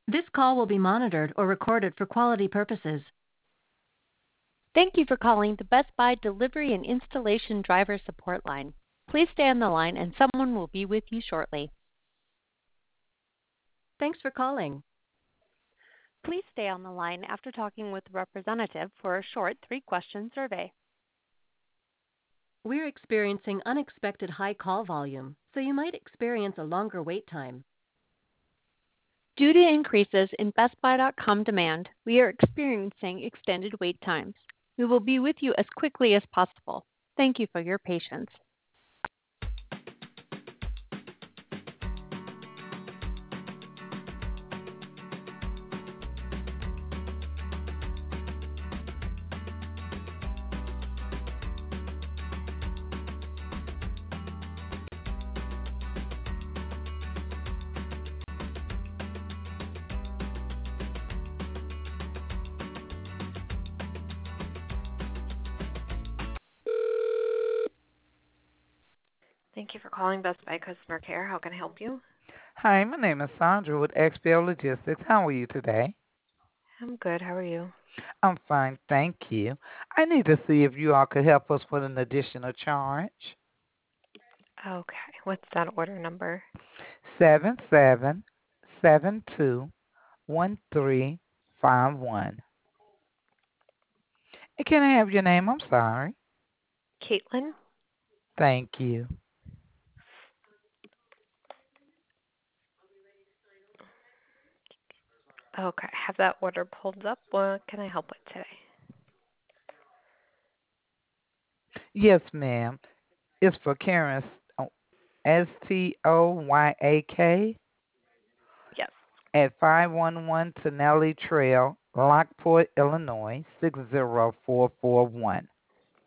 This call will be monitored or recorded for quality purposes. Thank you for calling the Best Buy Delivery and Installation Driver Support Line. Please stay on the line and someone will be with you shortly. Thanks for calling. Please stay on the line after talking with the representative for a short 3-question survey. We're experiencing unexpected high call volume, so you might experience a longer wait time. Due to increases in BestBuy.com demand, we are experiencing extended wait times. We will be with you as quickly as possible. Thank you for your patience. Thank you for calling Best Buy Customer Care. How can I help you? Hi, my name is Sandra with XPO Logistics. How are you today? I'm good. How are you? I'm fine, thank you. I need to see if you all could help us with an additional charge. Okay. What's that order number? 77721351. And can I have your name? I'm sorry. Caitlin? Thank you. Okay. I have that order pulled up. What can I help with today? Yes, ma'am. It's for Karen Stoyak Yes. at 511 Tonelli Trail, Lockport, Illinois 60441.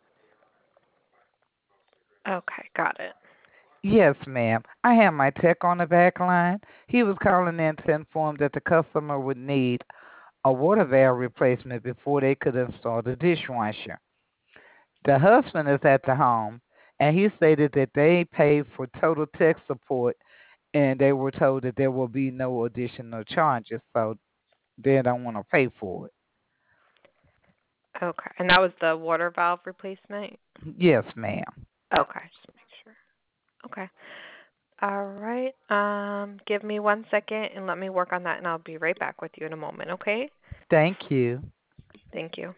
Okay. Got it. Yes, ma'am. I have my tech on the back line. He was calling in to inform that the customer would need a water valve replacement before they could install the dishwasher. The husband is at the home, and he stated that they paid for total tech support, and they were told that there will be no additional charges, so they don't want to pay for it. Okay. And that was the water valve replacement? Yes, ma'am. Okay. Just make sure. Okay. All right. Give me 1 second and let me work on that, and I'll be right back with you in a moment, okay? Thank you. Thank you.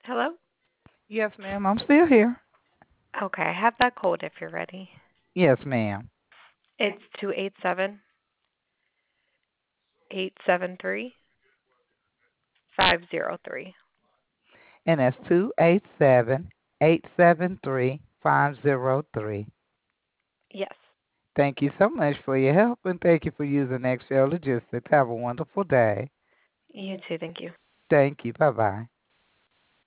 Hello? Yes, ma'am. I'm still here. Okay, I have that code if you're ready. Yes, ma'am. It's 287-873-503. And that's 287-873-503. Yes. Thank you so much for your help, and thank you for using XL Logistics. Have a wonderful day. You too, thank you. Thank you. Bye-bye.